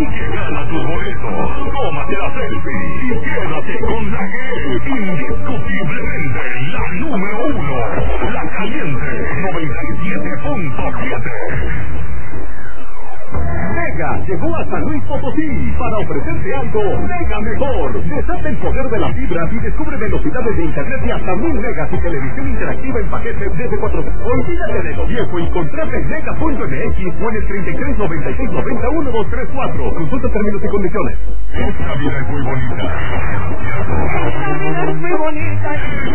que gana tus boletos. Tómate la selfie y quédate con la que es indiscutiblemente la número 1. La Caliente 97.7. Mega llegó a San Luis Potosí para ofrecerte algo mega mejor. Desata el poder de las fibras y descubre velocidades de internet de hasta 1000 megas y televisión interactiva en paquetes desde 4. Olvídate de lo viejo y contrata en mega.mx o en el 33 96 90 1234. Consulta términos y condiciones. Esta vida es muy bonita. Esta vida es muy bonita.